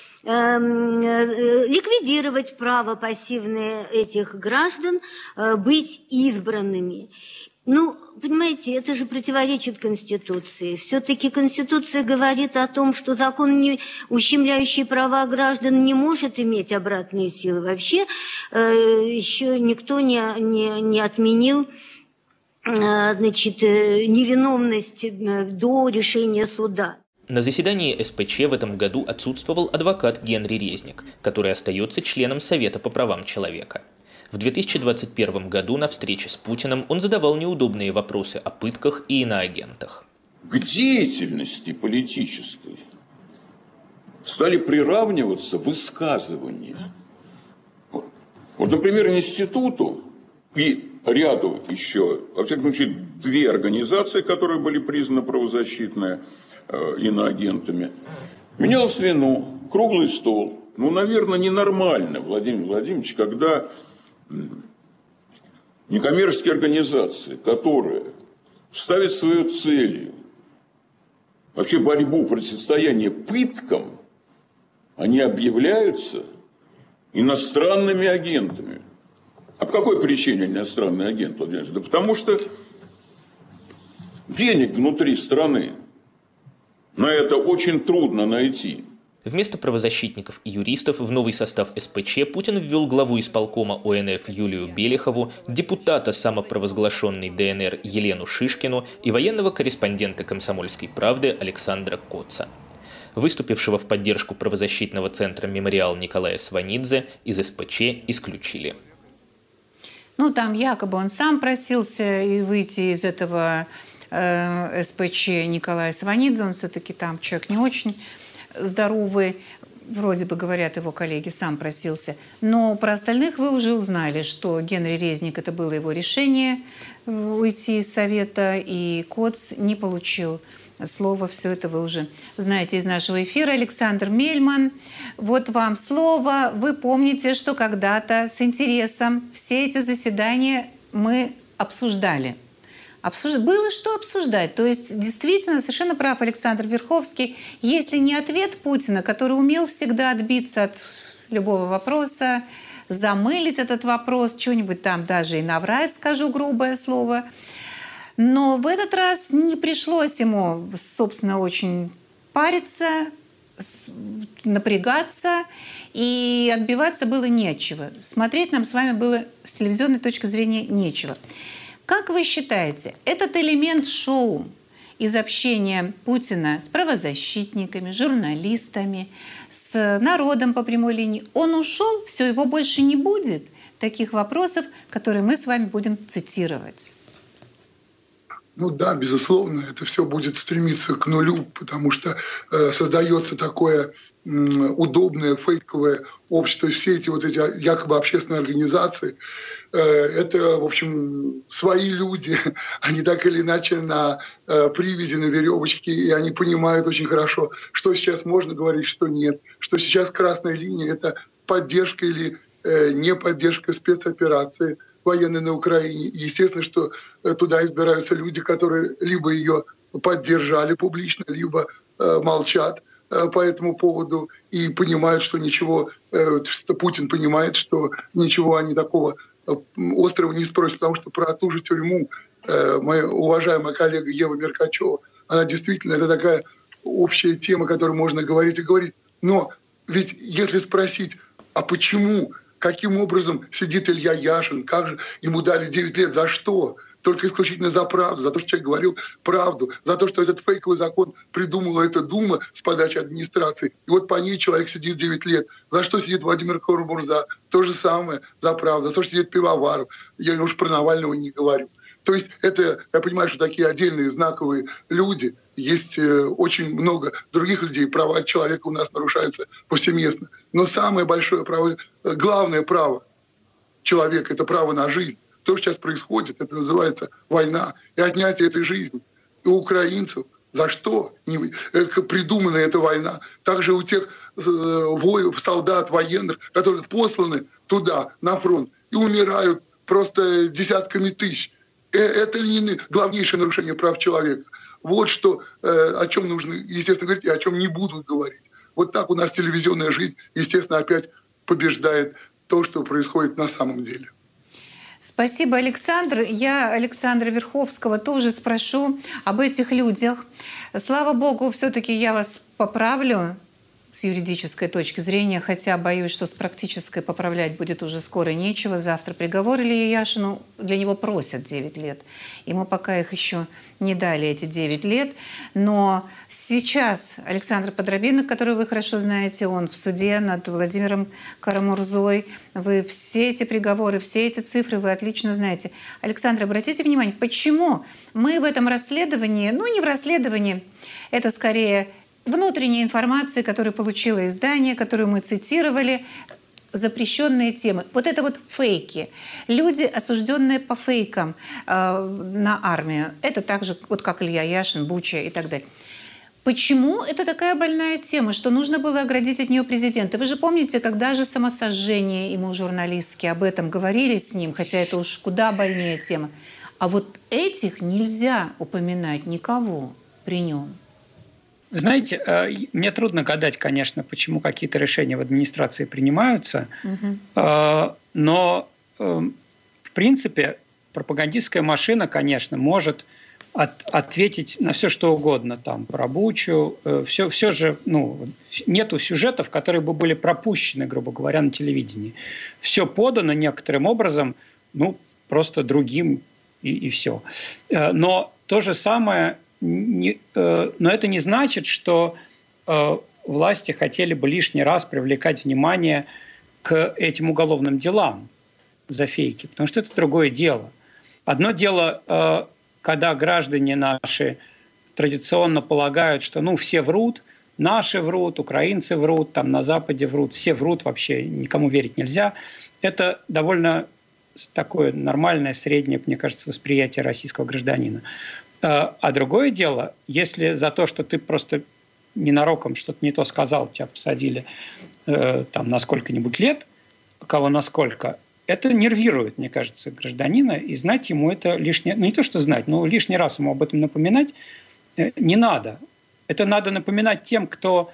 [SPEAKER 13] ликвидировать право пассивное этих граждан быть избранными. Ну, понимаете, это же противоречит Конституции. Все-таки Конституция говорит о том, что закон, не ущемляющий права граждан, не может иметь обратные силы. Вообще еще никто не отменил невиновность до решения суда.
[SPEAKER 7] На заседании СПЧ в этом году отсутствовал адвокат Генри Резник, который остается членом Совета по правам человека. В 2021 году на встрече с Путиным он задавал неудобные вопросы о пытках и иноагентах.
[SPEAKER 14] К деятельности политической стали приравниваться высказывания. Вот, например, институту и ряду еще, во всяком случае, 2 организации, которые были признаны правозащитными иноагентами. Менялось вино, круглый стол. Ну, наверное, ненормально, Владимир Владимирович, когда некоммерческие организации, которые ставят своей целью вообще борьбу, противостояние пыткам, они объявляются иностранными агентами. А по какой причине иностранный агент, Владимир Владимирович? Да потому что денег внутри страны на это очень трудно найти.
[SPEAKER 7] Вместо правозащитников и юристов в новый состав СПЧ Путин ввел главу исполкома ОНФ Юлию Белихову, депутата самопровозглашенной ДНР Елену Шишкину и военного корреспондента «Комсомольской правды» Александра Коца. Выступившего в поддержку правозащитного центра «Мемориал» Николая Сванидзе из СПЧ исключили.
[SPEAKER 1] Ну, там якобы он сам просился и выйти из этого СПЧ Николая Сванидзе. Он все-таки там человек не очень здоровый. Вроде бы, говорят его коллеги, сам просился. Но про остальных вы уже узнали, что Генри Резник, это было его решение уйти из Совета, и Коц не получил слова. Все это вы уже знаете из нашего эфира. Александр Мельман, вот вам слово. Вы помните, что когда-то с интересом все эти заседания мы обсуждали. Было что обсуждать. То есть действительно совершенно прав Александр Верховский. Если не ответ Путина, который умел всегда отбиться от любого вопроса, замылить этот вопрос, что-нибудь там даже и наврать, скажу грубое слово. Но в этот раз не пришлось ему, собственно, очень париться. напрягаться, и отбиваться было нечего. Смотреть нам с вами было с телевизионной точки зрения нечего. Как вы считаете, этот элемент шоу из общения Путина с правозащитниками, журналистами, с народом по прямой линии, он ушел, все, его больше не будет таких вопросов, которые мы с вами будем цитировать?
[SPEAKER 4] Ну да, безусловно, это все будет стремиться к нулю, потому что создается такое удобное фейковое общество. Все эти вот эти якобы общественные организации, это, в общем, свои люди, они так или иначе на привязи, на веревочке, и они понимают очень хорошо, что сейчас можно говорить, что нет, что сейчас красная линия – это поддержка или не поддержка спецоперации военной на Украине. Естественно, что туда избираются люди, которые либо ее поддержали публично, либо молчат по этому поводу и понимают, что ничего, Путин понимает, что ничего они такого острого не спросят, потому что про ту же тюрьму моя уважаемая коллега Ева Меркачева, она действительно, это такая общая тема, о которой можно говорить и говорить. Но ведь если спросить, а почему, каким образом сидит Илья Яшин, как же ему дали 9 лет, за что? Только исключительно за правду, за то, что человек говорил правду, за то, что этот фейковый закон придумала эта Дума с подачи администрации. И вот по ней человек сидит 9 лет. За что сидит Владимир Карамурза? То же самое, за правду. За то, что сидит Пивоваров. Я уж про Навального не говорю. То есть это, я понимаю, что такие отдельные знаковые люди. Есть очень много других людей. Права человека у нас нарушаются повсеместно. Но самое большое право, главное право человека – это право на жизнь. То, что сейчас происходит, это называется война и отнятие этой жизни. И у украинцев за что придумана эта война? Также у тех солдат, военных, которые посланы туда, на фронт, и умирают просто десятками тысяч. Это ли не главнейшее нарушение прав человека? Вот что, о чем нужно, естественно, говорить, и о чем не будут говорить. Вот так у нас телевизионная жизнь, естественно, опять побеждает то, что происходит на самом деле.
[SPEAKER 1] Спасибо, Александр. Я Александра Верховского тоже спрошу об этих людях. Слава богу, все-таки я вас поправлю с юридической точки зрения, хотя боюсь, что с практической поправлять будет уже скоро нечего. Завтра приговор Илье Яшину, для него просят 9 лет. Ему пока их еще не дали, эти 9 лет. Но сейчас Александр Подробинок, которого вы хорошо знаете, он в суде над Владимиром Карамурзой. Вы все эти приговоры, все эти цифры вы отлично знаете. Александр, обратите внимание, почему мы в этом расследовании, ну не в расследовании, это скорее внутренняя информация, которую получило издание, которую мы цитировали, запрещенные темы. Вот это вот фейки. Люди, осужденные по фейкам на армию. Это также, вот как Илья Яшин, Буча и так далее. Почему это такая больная тема, что нужно было оградить от нее президента? Вы же помните, когда же самосожжение ему журналистки об этом говорили с ним, хотя это уж куда больнее тема. А вот этих нельзя упоминать никого при нем.
[SPEAKER 2] Знаете, мне трудно гадать, конечно, почему какие-то решения в администрации принимаются, но, в принципе, пропагандистская машина, конечно, может ответить на все, что угодно, там, про Бучу. Все же, нету сюжетов, которые бы были пропущены, грубо говоря, на телевидении. Все подано некоторым образом, просто другим и все. Но то же самое... Но это не значит, что власти хотели бы лишний раз привлекать внимание к этим уголовным делам за фейки, потому что это другое дело. Одно дело, когда граждане наши традиционно полагают, что все врут, наши врут, украинцы врут, там на Западе врут, все врут, вообще никому верить нельзя. Это довольно такое нормальное, среднее, мне кажется, восприятие российского гражданина. А другое дело, если за то, что ты просто ненароком что-то не то сказал, тебя посадили на сколько-нибудь лет, кого насколько, это нервирует, мне кажется, гражданина, и знать ему это лишнее, не то что знать, но лишний раз ему об этом напоминать не надо. Это надо напоминать тем, кто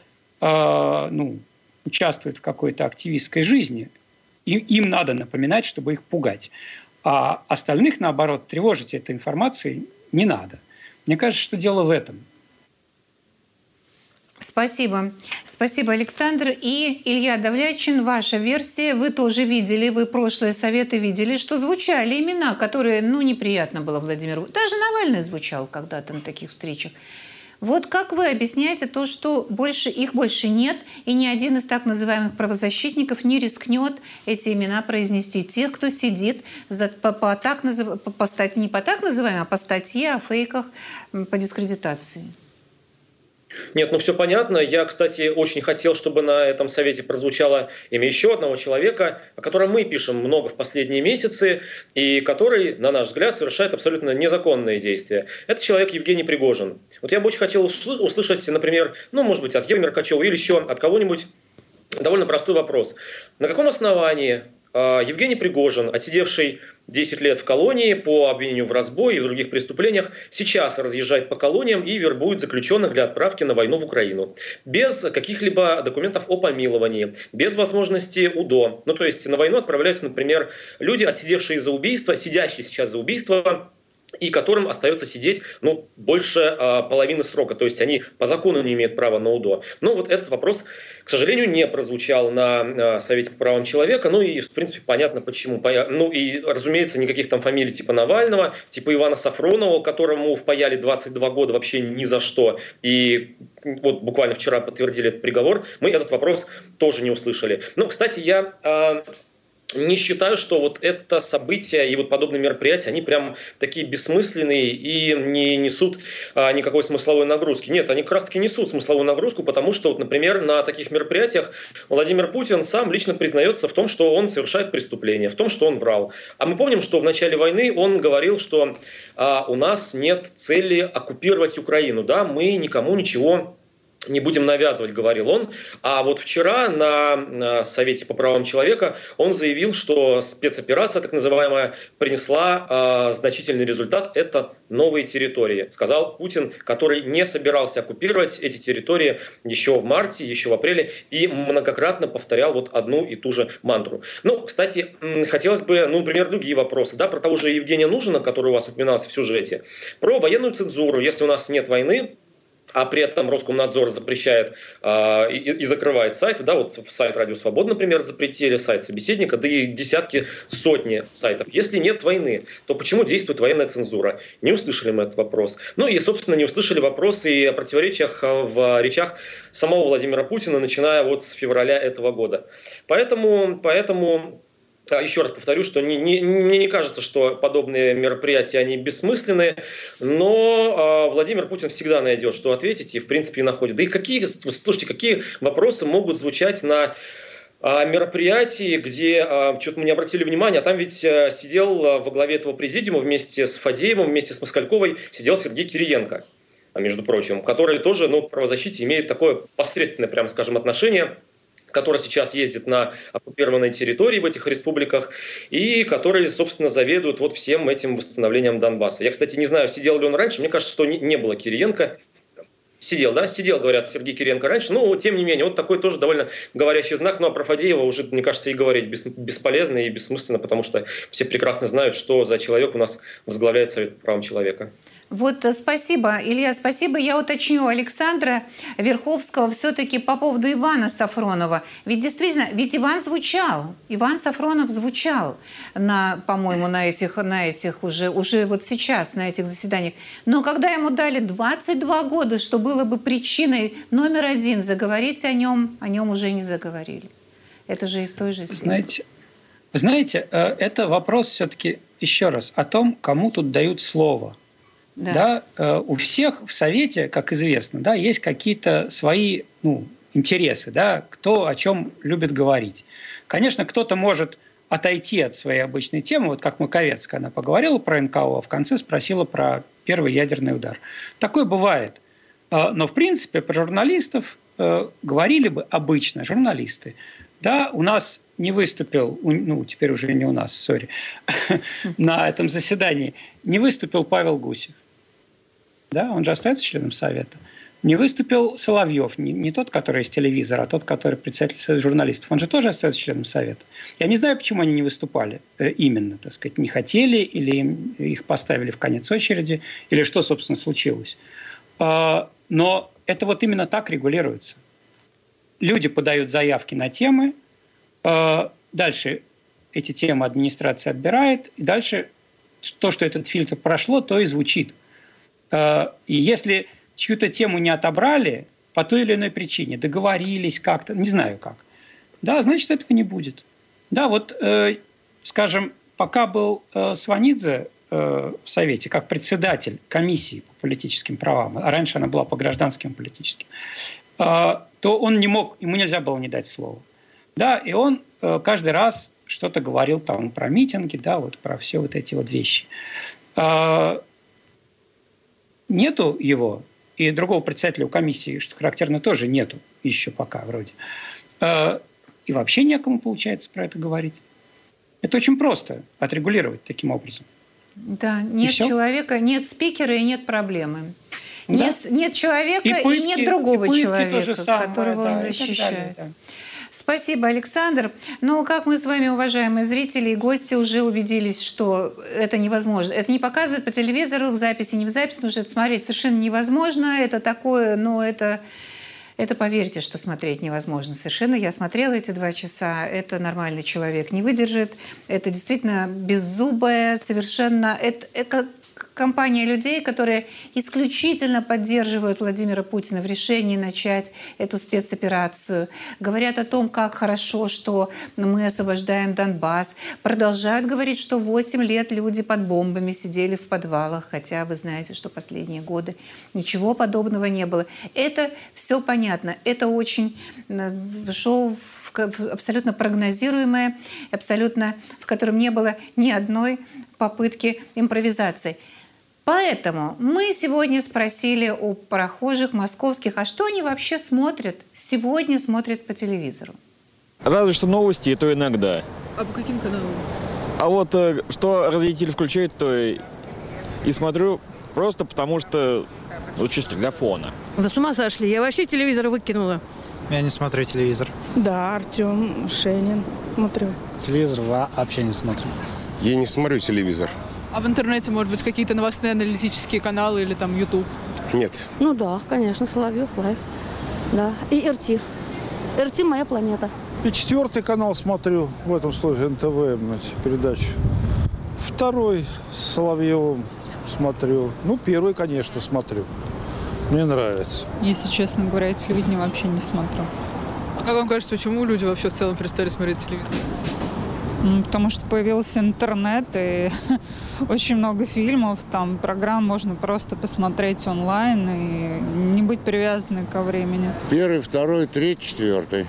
[SPEAKER 2] участвует в какой-то активистской жизни. Им надо напоминать, чтобы их пугать. А остальных, наоборот, тревожить этой информацией не надо. Мне кажется, что дело в этом.
[SPEAKER 1] Спасибо. Спасибо, Александр. И Илья Давлячин, ваша версия. Вы тоже видели, вы прошлые советы видели, что звучали имена, которые, неприятно было Владимиру. Даже Навальный звучал когда-то на таких встречах. Вот как вы объясняете то, что их больше нет, и ни один из так называемых правозащитников не рискнет эти имена произнести? Тех, кто сидит по статье о фейках, по дискредитации.
[SPEAKER 3] Нет, все понятно. Я, кстати, очень хотел, чтобы на этом совете прозвучало имя еще одного человека, о котором мы пишем много в последние месяцы, и который, на наш взгляд, совершает абсолютно незаконные действия. Это человек Евгений Пригожин. Вот я бы очень хотел услышать, например, может быть, от Евы Меркачева или еще от кого-нибудь довольно простой вопрос. На каком основании Евгений Пригожин, отсидевший 10 лет в колонии по обвинению в разбое и в других преступлениях, сейчас разъезжает по колониям и вербует заключенных для отправки на войну в Украину. Без каких-либо документов о помиловании, без возможности УДО. То есть на войну отправляются, например, люди, отсидевшие за убийство, сидящие сейчас за убийство, и которым остается сидеть больше половины срока. То есть они по закону не имеют права на УДО. Но вот этот вопрос, к сожалению, не прозвучал на Совете по правам человека. И, в принципе, понятно почему. И, разумеется, никаких там фамилий типа Навального, типа Ивана Сафронова, которому впаяли 22 года вообще ни за что. И вот буквально вчера подтвердили этот приговор. Мы этот вопрос тоже не услышали. Кстати, я не считаю, что вот это событие и вот подобные мероприятия, они прям такие бессмысленные и не несут никакой смысловой нагрузки. Нет, они как раз таки несут смысловую нагрузку, потому что, например, на таких мероприятиях Владимир Путин сам лично признается в том, что он совершает преступление, в том, что он врал. А мы помним, что в начале войны он говорил, что у нас нет цели оккупировать Украину, мы никому ничего не будем навязывать, говорил он. А вот вчера на Совете по правам человека он заявил, что спецоперация, так называемая, принесла значительный результат. Это новые территории, сказал Путин, который не собирался оккупировать эти территории еще в марте, еще в апреле, и многократно повторял вот одну и ту же мантру. Кстати, хотелось бы, например, другие вопросы, про того же Евгения Нужина, который у вас упоминался в сюжете, про военную цензуру. Если у нас нет войны, а при этом Роскомнадзор запрещает и закрывает сайты, вот сайт «Радио Свобода», например, запретили, сайт «Собеседника», да и десятки, сотни сайтов. Если нет войны, то почему действует военная цензура? Не услышали мы этот вопрос. И, собственно, не услышали вопросы и о противоречиях в речах самого Владимира Путина, начиная вот с февраля этого года. Поэтому еще раз повторю, что мне не кажется, что подобные мероприятия, они бессмысленны, но Владимир Путин всегда найдет, что ответить, и в принципе и находит. Да и какие вопросы могут звучать на мероприятии, где что-то мы не обратили внимания, а там ведь сидел во главе этого президиума вместе с Фадеевым, вместе с Москальковой, сидел Сергей Кириенко, между прочим, который тоже к правозащите имеет такое посредственное, прямо скажем, отношение, который сейчас ездит на оккупированной территории в этих республиках и который, собственно, заведует вот всем этим восстановлением Донбасса. Я, кстати, не знаю, сидел ли он раньше, мне кажется, что не было Кириенко. Сидел, говорят, Сергей Кириенко раньше, но тем не менее, вот такой тоже довольно говорящий знак. А про Фадеева уже, мне кажется, и говорить бесполезно и бессмысленно, потому что все прекрасно знают, что за человек у нас возглавляет Совет по правам человека.
[SPEAKER 1] Вот спасибо, Илья, спасибо. Я уточню Александра Верховского все-таки по поводу Ивана Сафронова. Ведь действительно, Иван Сафронов звучал, по-моему, на этих уже вот сейчас, на этих заседаниях. Но когда ему дали 22 года, что было бы причиной номер один заговорить о нем уже не заговорили. Это же из той же серии.
[SPEAKER 2] Знаете, это вопрос все-таки, еще раз, о том, кому тут дают слово. Да. У всех в Совете, как известно, есть какие-то свои интересы, кто о чем любит говорить. Конечно, кто-то может отойти от своей обычной темы, вот как Маковецкая, она поговорила про НКО, а в конце спросила про первый ядерный удар. Такое бывает. Но, в принципе, про журналистов говорили бы обычно журналисты. У нас не выступил, теперь уже не у нас, сори, на этом заседании, не выступил Павел Гусев. Он же остается членом Совета. Не выступил Соловьев, не тот, который из телевизора, а тот, который председатель Союза журналистов. Он же тоже остается членом Совета. Я не знаю, почему они не выступали именно, не хотели, или их поставили в конец очереди, или что, собственно, случилось. Но это вот именно так регулируется. Люди подают заявки на темы, дальше эти темы администрация отбирает, и дальше то, что этот фильтр прошло, то и звучит. И если чью-то тему не отобрали по той или иной причине, договорились как-то, не знаю как, да, значит, этого не будет. Да, вот, скажем, пока был Сванидзе в Совете как председатель комиссии по политическим правам, а раньше она была по гражданским и политическим, то он не мог, ему нельзя было не дать слова. Да, и он каждый раз что-то говорил там про митинги, да, вот про все вот эти вот вещи. Нету его, и другого председателя комиссии, что характерно, тоже нету еще пока вроде. И вообще некому, получается, про это говорить. Это очень просто отрегулировать таким образом.
[SPEAKER 1] Да, нет человека, нет спикера и нет проблемы. Да? Нет человека и нет другого человека, которого он защищает. Да. Спасибо, Александр. Ну, как мы с вами, уважаемые зрители и гости, уже убедились, что это невозможно. Это не показывают по телевизору, в записи, не в записи, потому что это смотреть совершенно невозможно. Это такое, это поверьте, что смотреть невозможно совершенно. Я смотрела эти 2 часа. Это нормальный человек не выдержит. Это действительно беззубая, совершенно... Это компания людей, которые исключительно поддерживают Владимира Путина в решении начать эту спецоперацию. Говорят о том, как хорошо, что мы освобождаем Донбасс. Продолжают говорить, что 8 лет люди под бомбами сидели в подвалах, хотя вы знаете, что последние годы ничего подобного не было. Это все понятно. Это очень шоу абсолютно прогнозируемое, абсолютно, в котором не было ни одной попытки импровизации. Поэтому мы сегодня спросили у прохожих московских, а что они вообще сегодня смотрят по телевизору?
[SPEAKER 15] Разве что новости, и то иногда.
[SPEAKER 16] А по каким каналам?
[SPEAKER 15] А вот что родители включают, то и смотрю просто потому, что чисто для фона.
[SPEAKER 16] Вы с ума сошли? Я вообще телевизор выкинула.
[SPEAKER 17] Я не смотрю телевизор.
[SPEAKER 16] Да, Артем Шенин смотрю.
[SPEAKER 17] Телевизор вообще не смотрю.
[SPEAKER 18] Я не смотрю телевизор.
[SPEAKER 16] А в интернете, может быть, какие-то новостные аналитические каналы или там YouTube?
[SPEAKER 18] Нет.
[SPEAKER 19] Ну да, конечно, Соловьев Лайв. Да. И РТ. РТ «Моя планета».
[SPEAKER 20] И 4 канал смотрю, в этом случае НТВ, передачу. 2 с Соловьевым смотрю. 1, конечно, смотрю. Мне нравится.
[SPEAKER 21] Если честно говоря, телевидение вообще не смотрю.
[SPEAKER 16] А как вам кажется, почему люди вообще в целом перестали смотреть телевизор?
[SPEAKER 21] Потому что появился интернет и очень много фильмов, там программ можно просто посмотреть онлайн и не быть привязанной ко времени.
[SPEAKER 22] 1, 2, 3, 4.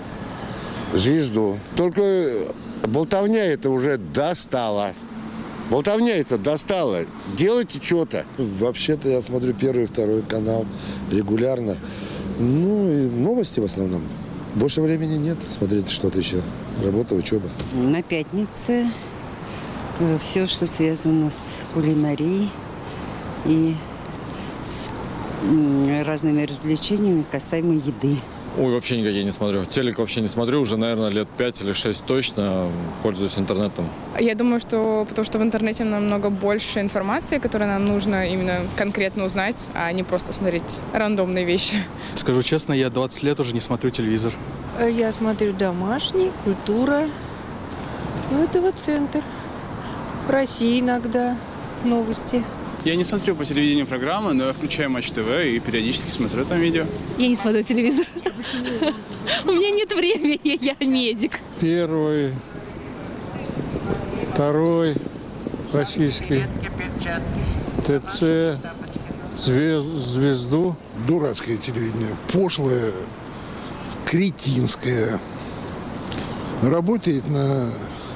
[SPEAKER 22] Звезду. Только болтовня это уже достала. Болтовня это достала. Делайте что-то.
[SPEAKER 23] Вообще-то я смотрю 1 и 2 канал регулярно. И новости в основном. Больше времени нет смотреть что-то еще. Работа, учеба.
[SPEAKER 24] На пятнице все, что связано с кулинарией и с разными развлечениями касаемо еды.
[SPEAKER 25] Ой, вообще никакие не смотрю. Телек вообще не смотрю. Уже, наверное, лет 5 или 6 точно пользуюсь интернетом.
[SPEAKER 26] Я думаю, что потому что в интернете намного больше информации, которую нам нужно именно конкретно узнать, а не просто смотреть рандомные вещи.
[SPEAKER 27] Скажу честно, я 20 лет уже не смотрю телевизор.
[SPEAKER 28] Я смотрю «Домашний», «Культура», ТВ-центр, в России иногда новости.
[SPEAKER 29] Я не смотрю по телевидению программы, но я включаю Матч ТВ и периодически смотрю там видео.
[SPEAKER 30] Я не смотрю телевизор. У меня нет времени, я медик.
[SPEAKER 20] 1, 2 российский, ТЦ, звезду.
[SPEAKER 4] Дурацкое телевидение, пошлое, кретинское. Работает на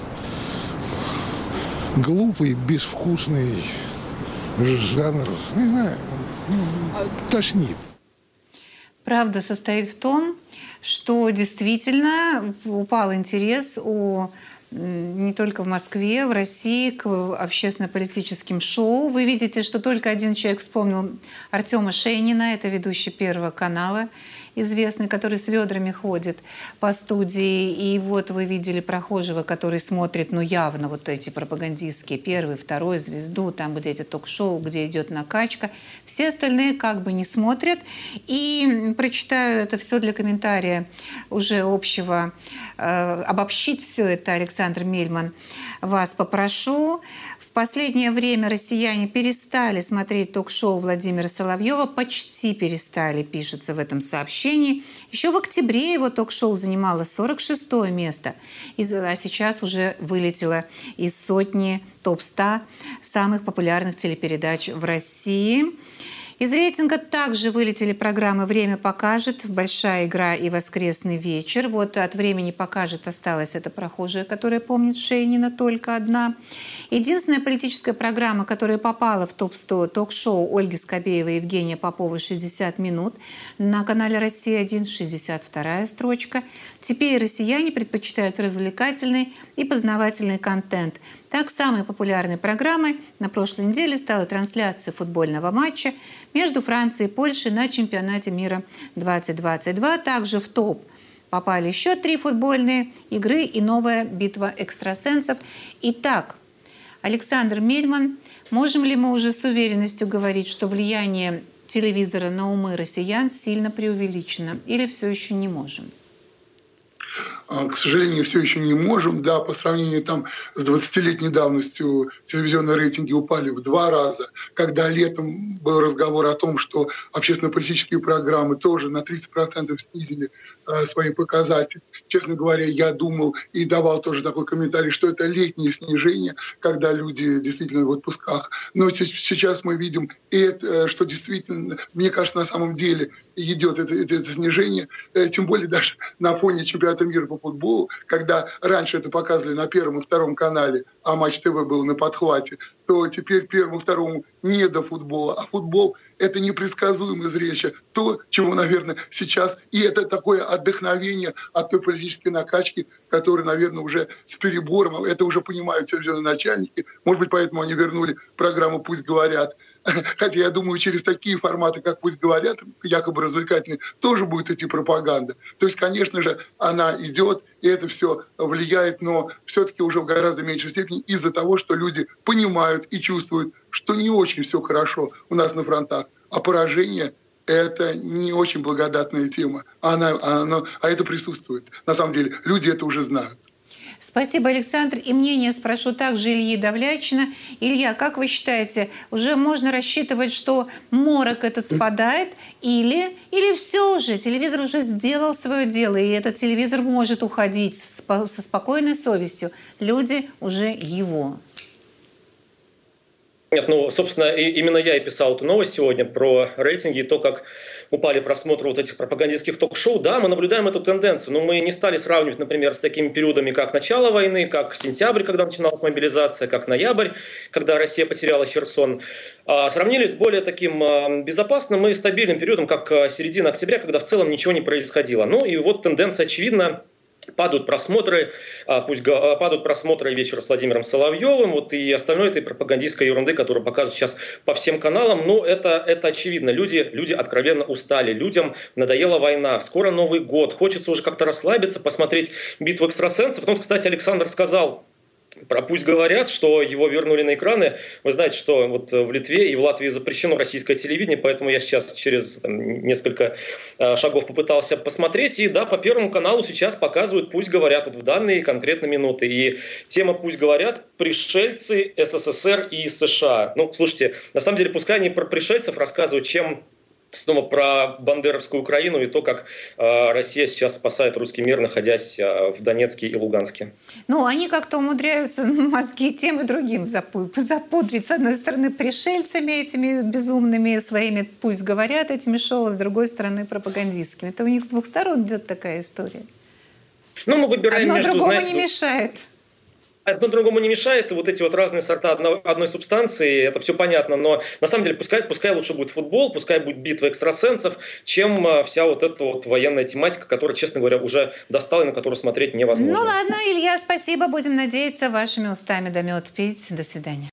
[SPEAKER 4] глупый, безвкусный жанр. Не знаю, тошнит.
[SPEAKER 1] Правда состоит в том, что действительно упал интерес не только в Москве, в России к общественно-политическим шоу. Вы видите, что только один человек вспомнил Артема Шенина, это ведущий 1 канала известный, который с ведрами ходит по студии. И вот вы видели прохожего, который смотрит, ну, явно вот эти пропагандистские, первый, второй, «Звезду», там, где эти ток-шоу, где идет накачка. Все остальные как бы не смотрят. И прочитаю это все для комментария уже общего. Обобщить все это, Александр Мельман, вас попрошу. В последнее время россияне перестали смотреть ток-шоу Владимира Соловьева, почти перестали, пишется в этом сообщении. Еще в октябре его ток-шоу занимало 46-е место, а сейчас уже вылетело из сотни топ-100 самых популярных телепередач в России. Из рейтинга также вылетели программы «Время покажет», «Большая игра» и «Воскресный вечер». Вот от «Времени покажет» осталась эта прохожая, которая помнит Шейнина, только одна. Единственная политическая программа, которая попала в топ-100 ток-шоу Ольги Скобеевой и Евгения Попова «60 минут» на канале «Россия-1», 62-я строчка. Теперь россияне предпочитают развлекательный и познавательный контент. Так, самой популярной программой на прошлой неделе стала трансляция футбольного матча между Францией и Польшей на чемпионате мира 2022. Также в топ попали еще 3 футбольные игры и новая битва экстрасенсов. Итак, Александр Мельман, можем ли мы уже с уверенностью говорить, что влияние телевизора на умы россиян сильно преувеличено, или все еще не можем?
[SPEAKER 4] К сожалению, все еще не можем. Да, по сравнению там, с 20-летней давностью телевизионные рейтинги упали в 2 раза. Когда летом был разговор о том, что общественно-политические программы тоже на 30% снизили свои показатели. Честно говоря, я думал и давал тоже такой комментарий, что это летнее снижение, когда люди действительно в отпусках. Но сейчас мы видим, что действительно, мне кажется, на самом деле идет это снижение, тем более даже на фоне чемпионата мира по футболу, когда раньше это показывали на 1 и 2 канале, а Матч ТВ был на подхвате, то теперь 1 и 2 не до футбола, а футбол – это непредсказуемое зрелище, то, чего, наверное, сейчас, и это такое отдохновение от той политической накачки, которая, наверное, уже с перебором, это уже понимают телевизионные начальники, может быть, поэтому они вернули программу «Пусть говорят». Хотя, я думаю, через такие форматы, как «Пусть говорят», якобы развлекательные, тоже будет идти пропаганда. То есть, конечно же, она идет, и это все влияет, но все-таки уже в гораздо меньшей степени из-за того, что люди понимают и чувствуют, что не очень все хорошо у нас на фронтах, а поражение – это не очень благодатная тема, а это присутствует. На самом деле, люди это уже знают.
[SPEAKER 1] Спасибо, Александр. И мнение спрошу также Ильи Давлячина. Илья, как вы считаете, уже можно рассчитывать, что морок этот спадает, или все уже, телевизор уже сделал свое дело, и этот телевизор может уходить со спокойной совестью? Люди уже его.
[SPEAKER 3] Нет, собственно, именно я и писал эту новость сегодня про рейтинги и то, как упали просмотры вот этих пропагандистских ток-шоу. Да, мы наблюдаем эту тенденцию, но мы не стали сравнивать, например, с такими периодами, как начало войны, как сентябрь, когда начиналась мобилизация, как ноябрь, когда Россия потеряла Херсон. Сравнили с более таким безопасным и стабильным периодом, как середина октября, когда в целом ничего не происходило. Ну и вот тенденция очевидна. Падают просмотры, падают просмотры «Вечера с Владимиром Соловьевым», вот и остальной этой пропагандистской ерунды, которую показывают сейчас по всем каналам. Ну, это очевидно. Люди откровенно устали, людям надоела война, скоро Новый год, хочется уже как-то расслабиться, посмотреть «Битву экстрасенсов». Ну, вот, кстати, Александр сказал про «Пусть говорят», что его вернули на экраны. Вы знаете, что вот в Литве и в Латвии запрещено российское телевидение, поэтому я сейчас через несколько шагов попытался посмотреть. И да, по Первому каналу сейчас показывают «Пусть говорят» вот в данные конкретно минуты. И тема «Пусть говорят» – пришельцы СССР и США. Ну, слушайте, на самом деле, пускай они про пришельцев рассказывают, чем снова про бандеровскую Украину и то, как Россия сейчас спасает русский мир, находясь в Донецке и Луганске.
[SPEAKER 1] Ну, они как-то умудряются мозги тем и другим запудрить. С одной стороны, пришельцами этими безумными своими, «Пусть говорят», этими шоу, с другой стороны, пропагандистскими. Это у них с двух сторон идет такая история.
[SPEAKER 3] Ну, мы выбираем
[SPEAKER 1] одно другому не мешает.
[SPEAKER 3] Одно другому не мешает, и вот эти вот разные сорта одной субстанции, это все понятно, но на самом деле пускай лучше будет футбол, пускай будет битва экстрасенсов, чем вся вот эта вот военная тематика, которая, честно говоря, уже достала и на которую смотреть невозможно.
[SPEAKER 1] Ну ладно, Илья, спасибо, будем надеяться, вашими устами да мед пить. До свидания.